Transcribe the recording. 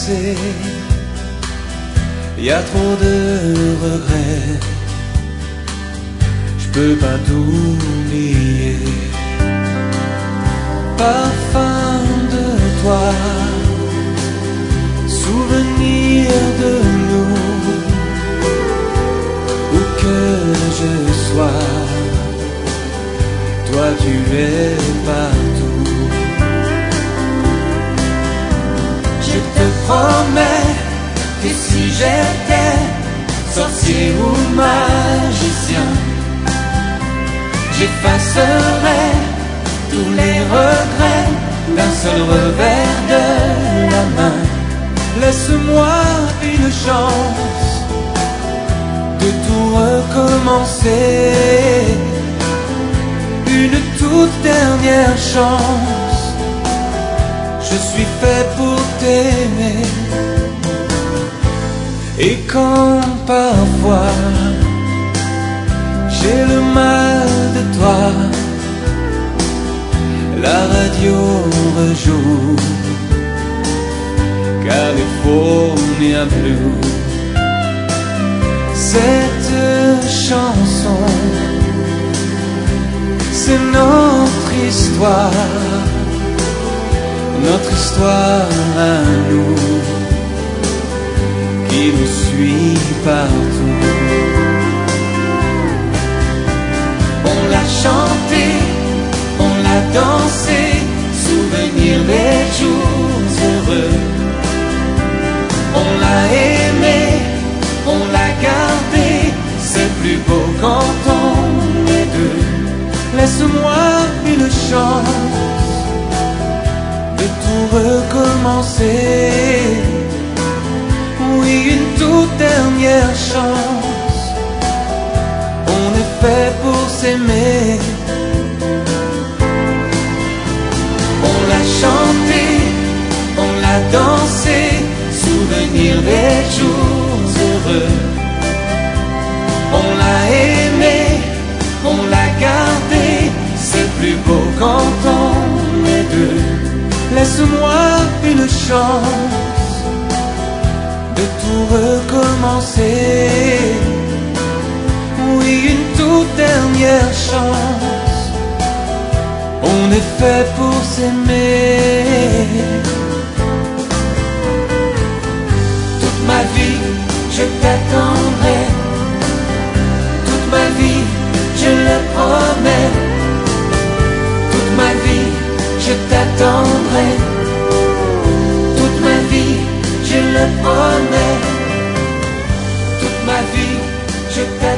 passé, y a trop de regrets, je peux pas t'oublier. Parfum de toi, souvenir de nous, où que je sois, toi tu es partout. Je te promets que si j'étais sorcier ou magicien, j'effacerais tous les regrets d'un seul revers de la main. Laisse-moi une chance de tout recommencer, une toute dernière chance. Je suis fait pour t'aimer. Et quand parfois j'ai le mal de toi, la radio rejoue California Blue. Cette chanson, c'est notre histoire à nous, qui nous suit partout. On l'a chanté, on l'a dansé, souvenir des jours heureux. On l'a aimé, on l'a gardé, c'est plus beau quand on est deux. Laisse-moi une chance de tout recommencer, oui, une toute dernière chance. On est fait pour s'aimer. On l'a chanté, on l'a dansé, souvenir des jours heureux. On l'a aimé, on l'a gardé, c'est plus beau quand on est deux. Laisse-moi une chance de tout recommencer, oui, une toute dernière chance. On est fait pour s'aimer. Toute ma vie, je t'attendrai. Toute ma vie, je le promets. Toute ma vie, je t'attendrai. Toute ma vie, je le promets. Toute ma vie, je t'attendrai.